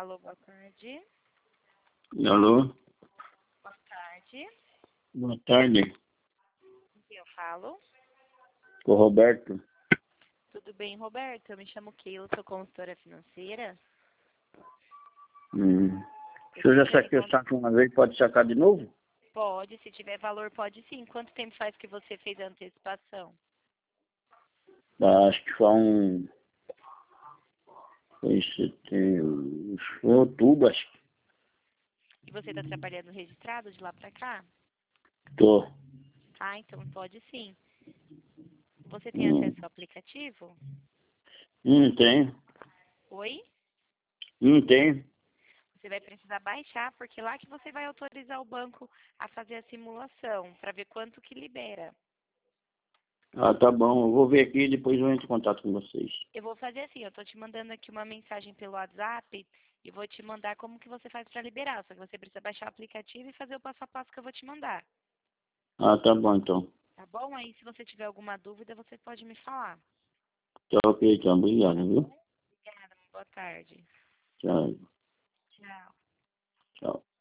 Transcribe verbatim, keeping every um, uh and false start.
Alô, boa tarde. Alô? Boa tarde. Boa tarde. Com quem eu falo? Com o Roberto. Tudo bem, Roberto? Eu me chamo Keila, sou consultora financeira. Hum. Eu Se eu já tive saquei o então- saco uma vez, pode sacar de novo? Pode, se tiver valor, pode sim. Quanto tempo faz que você fez a antecipação? Ah, acho que foi um... Foi em setembro... Foi em outubro, acho que. E você está trabalhando registrado de lá para cá? Tô. Ah, então pode sim. Você tem Hum. acesso ao aplicativo? Não tem. Oi? Não tem. Você vai precisar baixar, porque lá que você vai autorizar o banco a fazer a simulação, para ver quanto que libera. Ah, tá bom. Eu vou ver aqui e depois eu entro em contato com vocês. Eu vou fazer assim, eu tô te mandando aqui uma mensagem pelo WhatsApp e vou te mandar como que você faz para liberar. Só que você precisa baixar o aplicativo e fazer o passo a passo que eu vou te mandar. Ah, tá bom então. Tá bom? Aí se você tiver alguma dúvida, você pode me falar. Tá ok então. Obrigado, viu? Obrigada, boa tarde. Tchau. Tchau. Tchau.